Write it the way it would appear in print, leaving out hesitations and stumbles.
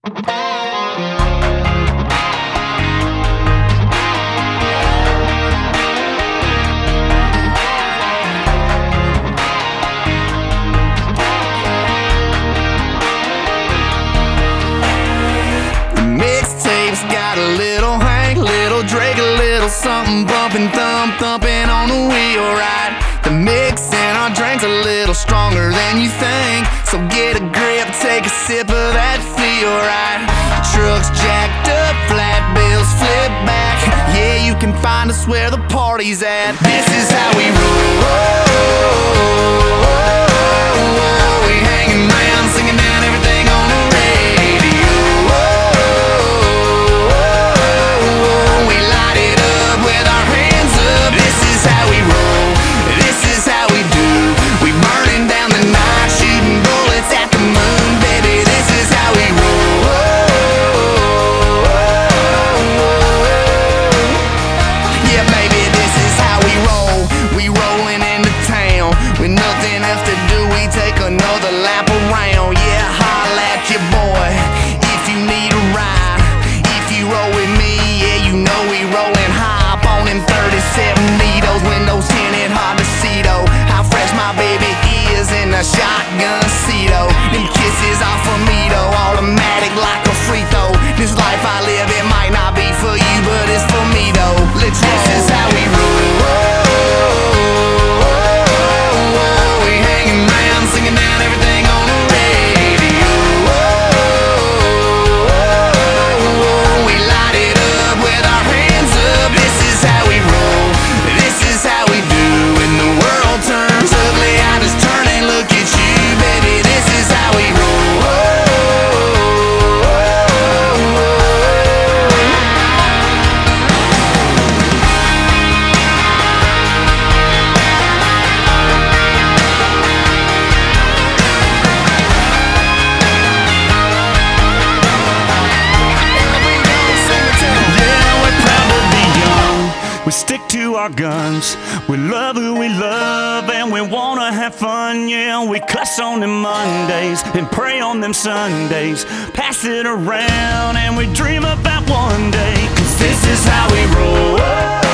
Mixtapes got a little Hank, little Drake, a little something bumping, thumping on the wheel, right? The mix in our drink's a little stronger than you think, so get a grip, take a sip of that feel, right? Trucks jacked up, flat bills flip back. Yeah, you can find us where the party's at. This is how we roll. We hanging around, singing down everything on the radio. We light it up with our hands up. This is how we roll. This is how we do. We burning down the night, shooting bullets at the moon, baby. This is how we roll. Yeah, baby, this is how we roll. We rolling into town with nothing else to do. We take another lap around. Yeah, holla at your boy if you need a ride. If you roll with me, yeah, you know we rollin' high. Up on them 37 needles, windows tinted, hard to see though how fresh my baby is in a shotgun seat, oh. Them kisses are for me though, automatic like a free throw. This life I live, it might not be for you, but it's for me though. Let's roll. This is how we roll. We hanging around, singing down everything on the radio. We light it up with our hands up. This is how we roll. This is how we do. When the world turns ugly, I just turn and look at you, baby. This is how we roll. We stick to our guns, we love who we love, and we wanna have fun, yeah. We cuss on them Mondays and pray on them Sundays, pass it around and we dream about one day, 'cause this is how we roll.